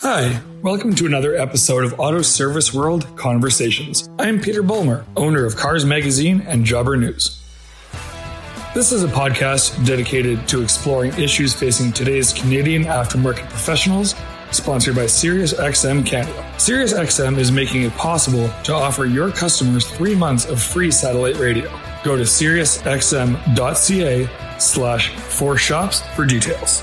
Hi, welcome to another episode of Auto Service World Conversations. I am Peter Bulmer, owner of Cars Magazine and Jobber News. This is a podcast dedicated to exploring issues facing today's Canadian aftermarket professionals, sponsored by SiriusXM Canada. SiriusXM is making it possible to offer your customers 3 months of free satellite radio. Go to SiriusXM.ca/4shops for details.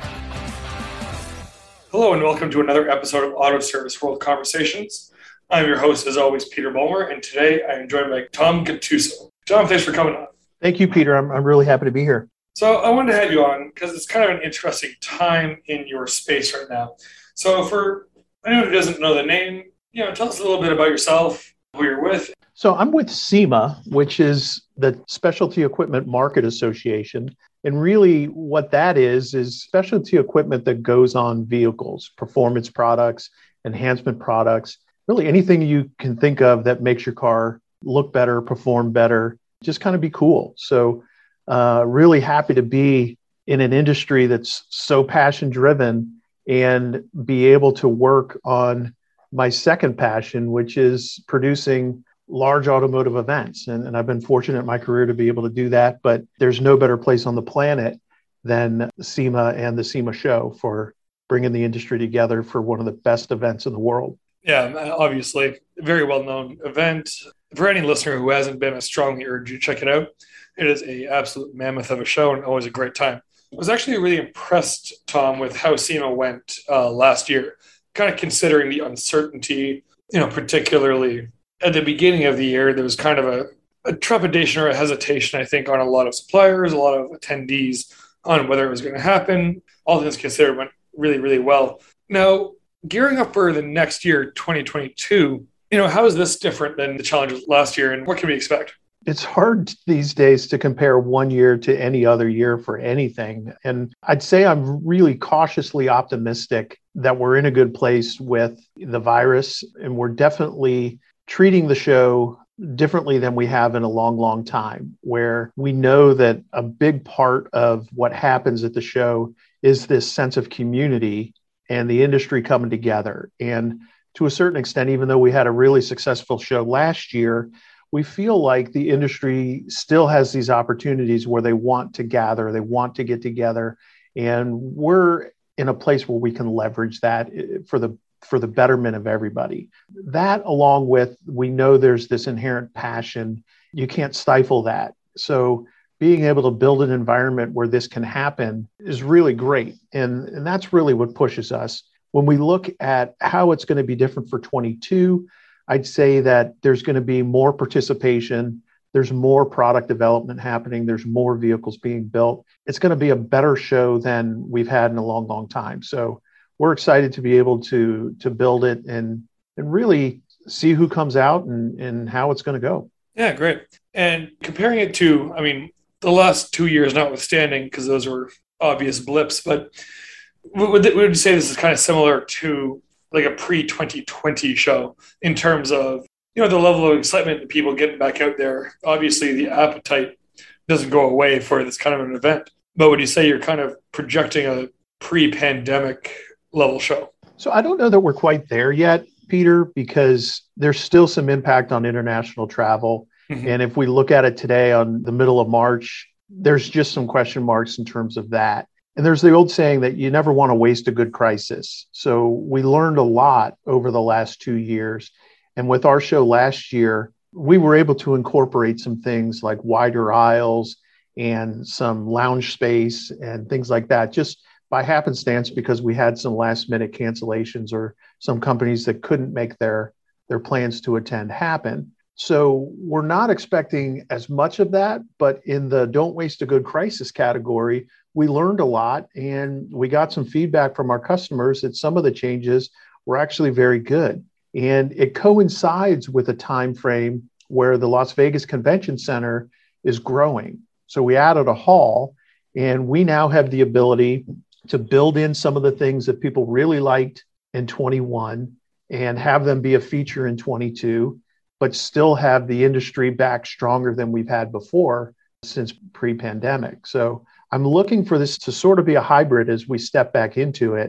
Hello and welcome to another episode of Auto Service World Conversations. I'm your host, as always, Peter Bulmer, and today I am joined by Tom Gattuso. Tom, thanks for coming on. Thank you, Peter. I'm really happy to be here. So I wanted to have you on because it's kind of an interesting time in your space right now. So for anyone who doesn't know the name, tell us a little bit about yourself, who you're with. So I'm with SEMA, which is the Specialty Equipment Market Association. And really what that is specialty equipment that goes on vehicles, performance products, enhancement products, really anything you can think of that makes your car look better, perform better, just kind of be cool. So really happy to be in an industry that's so passion driven and be able to work on my second passion, which is producing large automotive events. And I've been fortunate in my career to be able to do that, but there's no better place on the planet than SEMA and the SEMA show for bringing the industry together for one of the best events in the world. Yeah, obviously, a very well-known event. For any listener who hasn't been, I strongly urge you to check it out. It is an absolute mammoth of a show and always a great time. I was actually really impressed, Tom, with how SEMA went last year, kind of considering the uncertainty, particularly at the beginning of the year. There was kind of a trepidation or a hesitation, I think, on a lot of suppliers, a lot of attendees on whether it was going to happen. All things considered went really, really well. Now, gearing up for the next year, 2022, how is this different than the challenges last year, and what can we expect? It's hard these days to compare one year to any other year for anything. And I'd say I'm really cautiously optimistic that we're in a good place with the virus, and we're definitely treating the show differently than we have in a long, long time, where we know that a big part of what happens at the show is this sense of community and the industry coming together. And to a certain extent, even though we had a really successful show last year, we feel like the industry still has these opportunities where they want to gather, they want to get together, and we're in a place where we can leverage that for the betterment of everybody. That, along with, we know there's this inherent passion. You can't stifle that. So being able to build an environment where this can happen is really great. And that's really what pushes us. When we look at how it's going to be different for 22, I'd say that there's going to be more participation. There's more product development happening. There's more vehicles being built. It's going to be a better show than we've had in a long, long time. So we're excited to be able to build it and really see who comes out and how it's going to go. Yeah, great. And comparing it to, the last 2 years notwithstanding, because those were obvious blips, but would you say this is kind of similar to like a pre-2020 show in terms of, the level of excitement that people getting back out there? Obviously, the appetite doesn't go away for this kind of an event, but would you say you're kind of projecting a pre-pandemic level show? So I don't know that we're quite there yet, Peter, because there's still some impact on international travel. Mm-hmm. And if we look at it today on the middle of March, there's just some question marks in terms of that. And there's the old saying that you never want to waste a good crisis. So we learned a lot over the last 2 years. And with our show last year, we were able to incorporate some things like wider aisles and some lounge space and things like that, just by happenstance, because we had some last minute cancellations or some companies that couldn't make their plans to attend happen. So we're not expecting as much of that, but in the don't waste a good crisis category, we learned a lot and we got some feedback from our customers that some of the changes were actually very good. And it coincides with a time frame where the Las Vegas Convention Center is growing. So we added a hall and we now have the ability to build in some of the things that people really liked in 21 and have them be a feature in 22, but still have the industry back stronger than we've had before since pre-pandemic. So I'm looking for this to sort of be a hybrid as we step back into it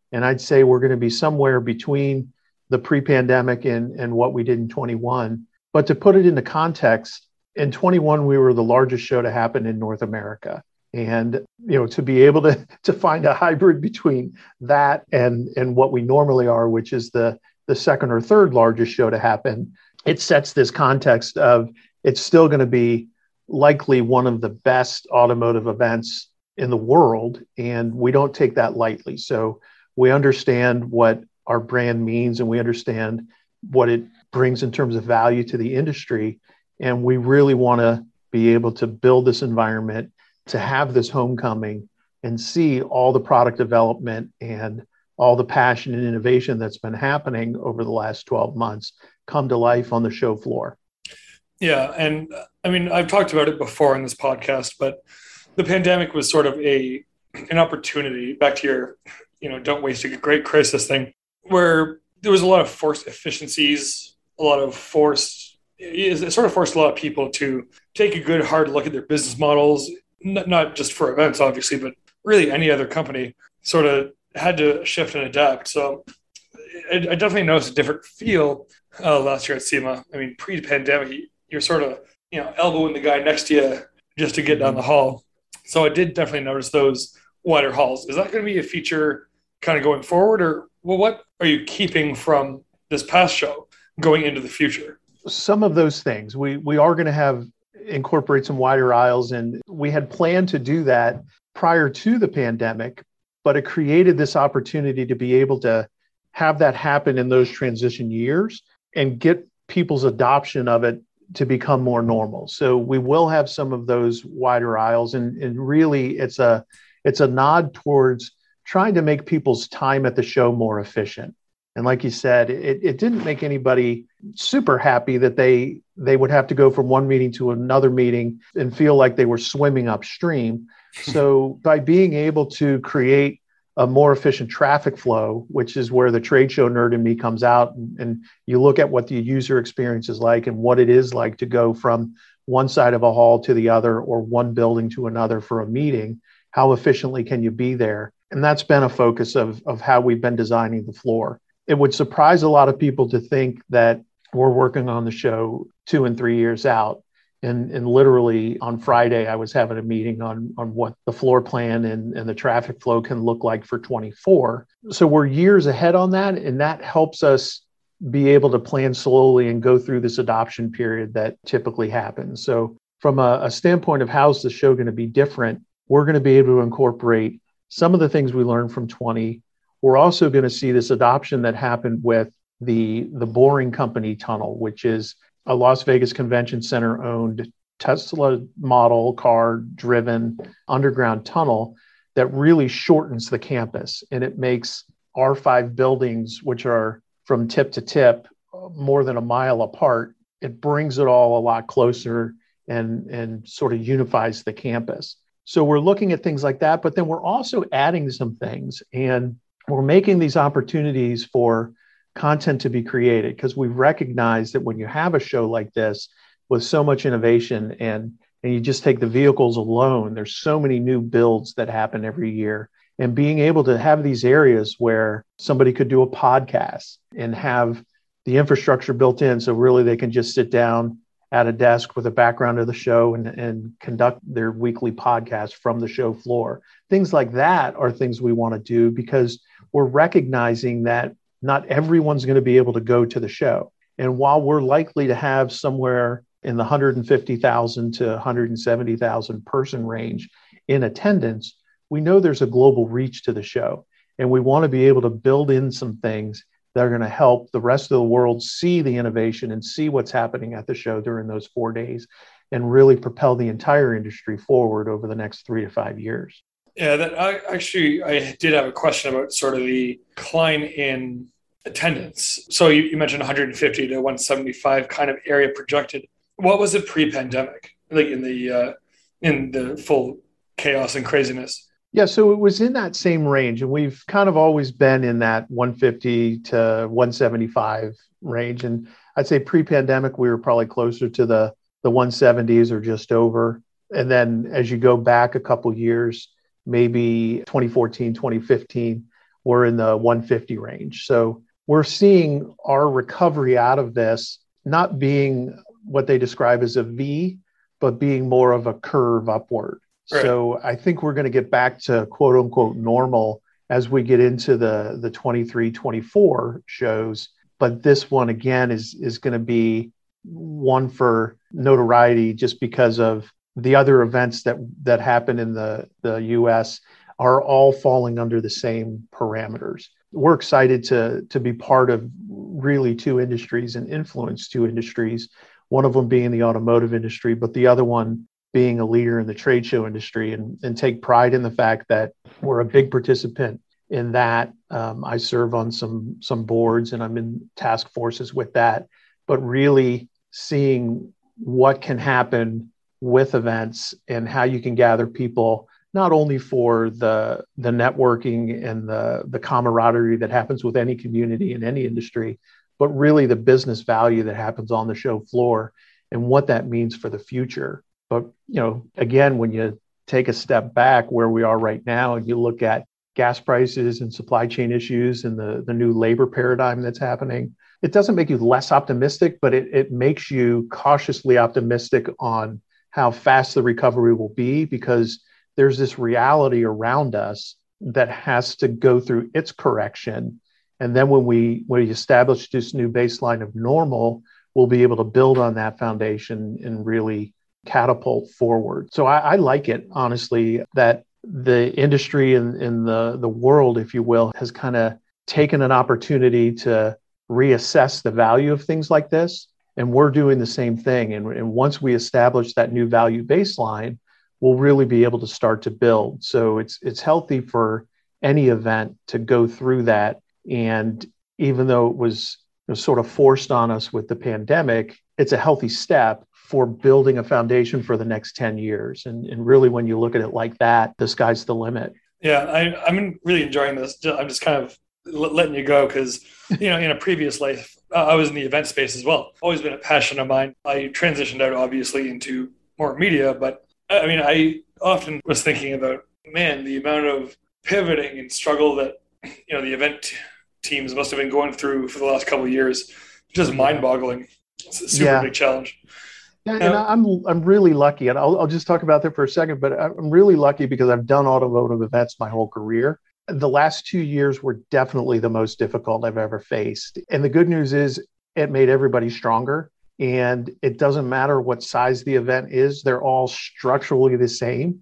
And I'd say we're going to be somewhere between the pre-pandemic and what we did in 21. But to put it into context, in 21, we were the largest show to happen in North America. And, to be able to find a hybrid between that and what we normally are, which is the second or third largest show to happen, it sets this context of it's still going to be likely one of the best automotive events in the world. And we don't take that lightly. So we understand what our brand means and we understand what it brings in terms of value to the industry. And we really want to be able to build this environment, to have this homecoming and see all the product development and all the passion and innovation that's been happening over the last 12 months come to life on the show floor. Yeah. And I mean, I've talked about it before in this podcast, but the pandemic was sort of an opportunity, back to your, don't waste a great crisis thing, where there was a lot of forced efficiencies, it sort of forced a lot of people to take a good hard look at their business models, not just for events, obviously, but really any other company sort of had to shift and adapt. So I definitely noticed a different feel last year at SEMA. I mean, pre-pandemic, you're sort of, elbowing the guy next to you just to get down the hall. So I did definitely notice those wider halls. Is that going to be a feature kind of going forward, or what are you keeping from this past show going into the future? Some of those things we are going to incorporate some wider aisles, and we had planned to do that prior to the pandemic, but it created this opportunity to be able to have that happen in those transition years and get people's adoption of it to become more normal. So we will have some of those wider aisles, and really it's a nod towards trying to make people's time at the show more efficient. And like you said, it didn't make anybody super happy that they would have to go from one meeting to another meeting and feel like they were swimming upstream. So by being able to create a more efficient traffic flow, which is where the trade show nerd in me comes out, and you look at what the user experience is like and what it is like to go from one side of a hall to the other or one building to another for a meeting, how efficiently can you be there? And that's been a focus of how we've been designing the floor. It would surprise a lot of people to think that we're working on the show 2 and 3 years out. And literally on Friday, I was having a meeting on what the floor plan and the traffic flow can look like for 24. So we're years ahead on that. And that helps us be able to plan slowly and go through this adoption period that typically happens. So from a standpoint of how's the show going to be different, we're going to be able to incorporate some of the things we learned from 20. We're also going to see this adoption that happened with the Boring Company tunnel, which is a Las Vegas Convention Center owned Tesla model car driven underground tunnel that really shortens the campus. And it makes our 5 buildings, which are from tip to tip, more than a mile apart. It brings it all a lot closer and sort of unifies the campus. So we're looking at things like that, but then we're also adding some things, and we're making these opportunities for content to be created, because we recognize that when you have a show like this with so much innovation and you just take the vehicles alone, there's so many new builds that happen every year, and being able to have these areas where somebody could do a podcast and have the infrastructure built in. So really they can just sit down at a desk with a background of the show and conduct their weekly podcast from the show floor. Things like that are things we want to do, because we're recognizing that not everyone's going to be able to go to the show. And while we're likely to have somewhere in the 150,000 to 170,000 person range in attendance, we know there's a global reach to the show. And we want to be able to build in some things that are going to help the rest of the world see the innovation and see what's happening at the show during those 4 days, and really propel the entire industry forward over the next 3 to 5 years. Yeah, I did have a question about sort of the decline in attendance. So you mentioned 150 to 175 kind of area projected. What was it pre-pandemic, like in the full chaos and craziness? Yeah, so it was in that same range, and we've kind of always been in that 150 to 175 range. And I'd say pre-pandemic, we were probably closer to the 170s or just over. And then as you go back a couple years, maybe 2014, 2015, were in the 150 range. So we're seeing our recovery out of this not being what they describe as a V, but being more of a curve upward. Right. So I think we're going to get back to quote unquote normal as we get into the 23, 24 shows. But this one, again, is going to be one for notoriety just because of the other events that happen in the U.S. are all falling under the same parameters. We're excited to be part of really two industries and influence two industries, one of them being the automotive industry, but the other one being a leader in the trade show industry, and take pride in the fact that we're a big participant in that. I serve on some boards and I'm in task forces with that, but really seeing what can happen with events and how you can gather people, not only for the networking and the camaraderie that happens with any community in any industry, but really the business value that happens on the show floor and what that means for the future. But, again, when you take a step back where we are right now and you look at gas prices and supply chain issues and the new labor paradigm that's happening, it doesn't make you less optimistic, but it makes you cautiously optimistic on how fast the recovery will be, because there's this reality around us that has to go through its correction. And then when we establish this new baseline of normal, we'll be able to build on that foundation and really catapult forward. So I like it, honestly, that the industry and the world, if you will, has kind of taken an opportunity to reassess the value of things like this. And we're doing the same thing. And once we establish that new value baseline, we'll really be able to start to build. So it's healthy for any event to go through that. And even though it was sort of forced on us with the pandemic, it's a healthy step for building a foundation for the next 10 years. And really, when you look at it like that, the sky's the limit. Yeah, I'm really enjoying this. I'm just kind of letting you go because, in a previous life, I was in the event space as well. Always been a passion of mine. I transitioned out, obviously, into more media, but I often was thinking about, the amount of pivoting and struggle that, the event teams must have been going through for the last couple of years. Just mind-boggling. It's a super big challenge. Yeah, and I'm really lucky, and I'll just talk about that for a second, but I'm really lucky because I've done automotive events my whole career. The last 2 years were definitely the most difficult I've ever faced. And the good news is it made everybody stronger. And it doesn't matter what size the event is, they're all structurally the same.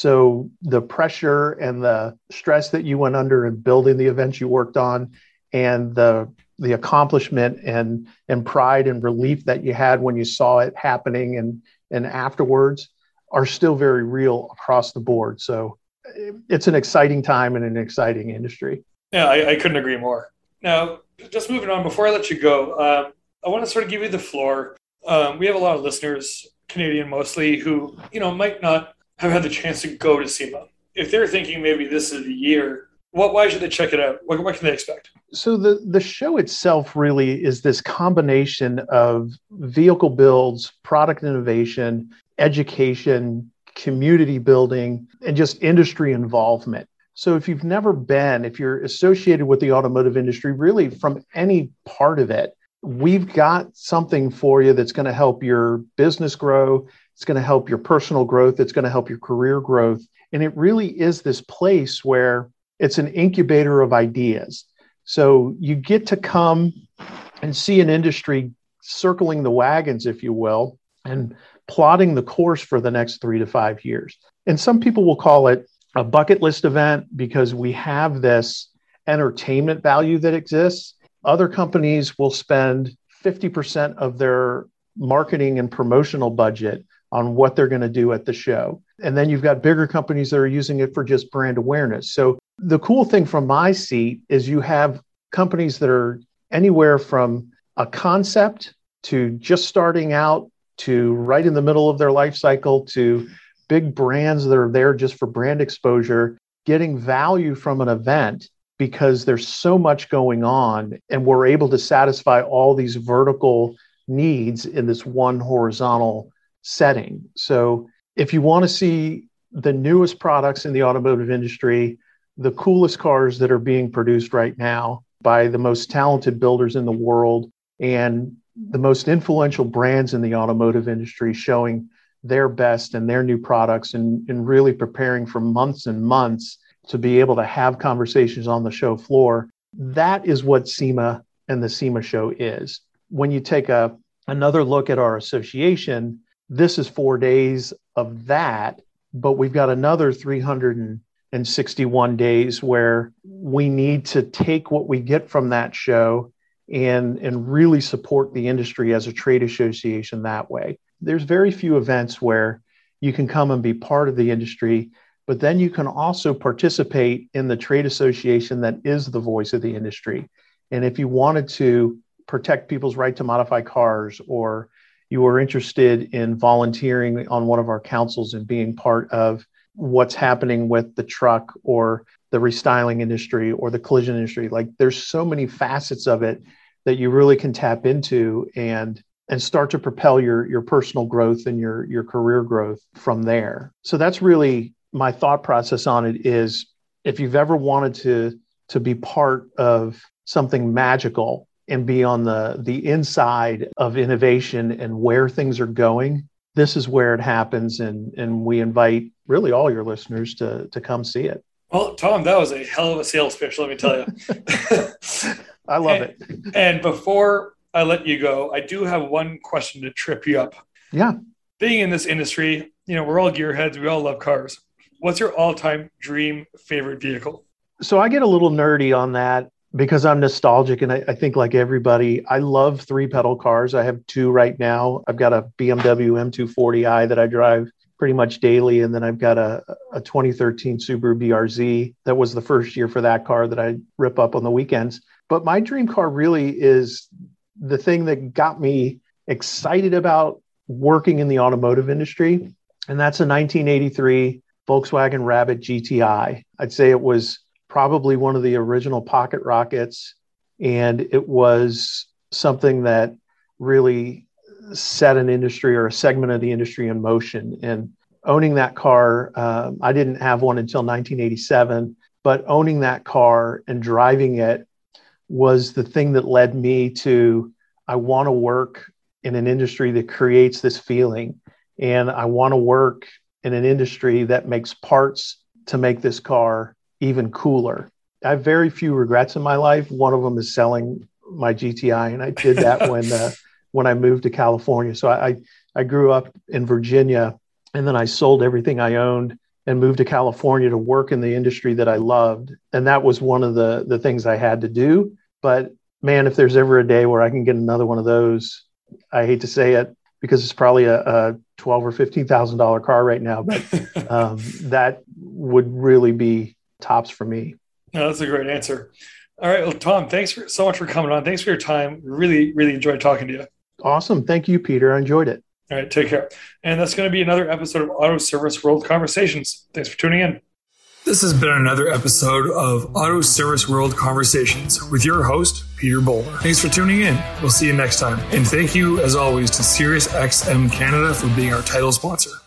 So the pressure and the stress that you went under in building the events you worked on, and the accomplishment and pride and relief that you had when you saw it happening and afterwards are still very real across the board. So it's an exciting time in an exciting industry. Yeah, I couldn't agree more. Now, just moving on, before I let you go, I want to sort of give you the floor. We have a lot of listeners, Canadian mostly, who, might not have had the chance to go to SEMA. If they're thinking maybe this is the year, why should they check it out? What can they expect? So the show itself really is this combination of vehicle builds, product innovation, education, community building, and just industry involvement. So if you've never been, if you're associated with the automotive industry, really from any part of it, we've got something for you that's going to help your business grow. It's going to help your personal growth. It's going to help your career growth. And it really is this place where it's an incubator of ideas. So you get to come and see an industry circling the wagons, if you will, and plotting the course for the next 3 to 5 years. And some people will call it a bucket list event because we have this entertainment value that exists. Other companies will spend 50% of their marketing and promotional budget on what they're going to do at the show. And then you've got bigger companies that are using it for just brand awareness. So the cool thing from my seat is you have companies that are anywhere from a concept to just starting out to right in the middle of their life cycle to big brands that are there just for brand exposure, getting value from an event because there's so much going on and we're able to satisfy all these vertical needs in this one horizontal setting. So if you want to see the newest products in the automotive industry, the coolest cars that are being produced right now by the most talented builders in the world and the most influential brands in the automotive industry showing their best and their new products and really preparing for months and months to be able to have conversations on the show floor. That is what SEMA and the SEMA show is. When you take another look at our association, this is 4 days of that, but we've got another 361 days where we need to take what we get from that show and really support the industry as a trade association that way. There's very few events where you can come and be part of the industry, but then you can also participate in the trade association that is the voice of the industry. And if you wanted to protect people's right to modify cars, or you were interested in volunteering on one of our councils and being part of what's happening with the truck or the restyling industry or the collision industry, like there's so many facets of it that you really can tap into and start to propel your personal growth and your career growth from there. So that's really my thought process on it is, if you've ever wanted to be part of something magical and be on the inside of innovation and where things are going, this is where it happens. And we invite really all your listeners to come see it. Well, Tom, that was a hell of a sales pitch, let me tell you. I love it. And before I let you go, I do have one question to trip you up. Yeah. Being in this industry, we're all gearheads. We all love cars. What's your all-time dream favorite vehicle? So I get a little nerdy on that because I'm nostalgic. And I think like everybody, I love 3-pedal cars. I have 2 right now. I've got a BMW M240i that I drive pretty much daily. And then I've got a 2013 Subaru BRZ. That was the first year for that car that I rip up on the weekends. But my dream car really is the thing that got me excited about working in the automotive industry. And that's a 1983 Volkswagen Rabbit GTI. I'd say it was probably one of the original pocket rockets. And it was something that really set an industry or a segment of the industry in motion. And owning that car, I didn't have one until 1987, but owning that car and driving it was the thing that led me to, I want to work in an industry that creates this feeling. And I want to work in an industry that makes parts to make this car even cooler. I have very few regrets in my life. One of them is selling my GTI. And I did that when I moved to California. So I grew up in Virginia, and then I sold everything I owned and moved to California to work in the industry that I loved. And that was one of the things I had to do. But man, if there's ever a day where I can get another one of those, I hate to say it because it's probably a $12,000 or $15,000 car right now, but that would really be tops for me. No, that's a great answer. All right. Well, Tom, thanks so much for coming on. Thanks for your time. Really, really enjoyed talking to you. Awesome. Thank you, Peter. I enjoyed it. All right. Take care. And that's going to be another episode of Auto Service World Conversations. Thanks for tuning in. This has been another episode of Auto Service World Conversations with your host, Peter Bowler. Thanks for tuning in. We'll see you next time. And thank you, as always, to SiriusXM Canada for being our title sponsor.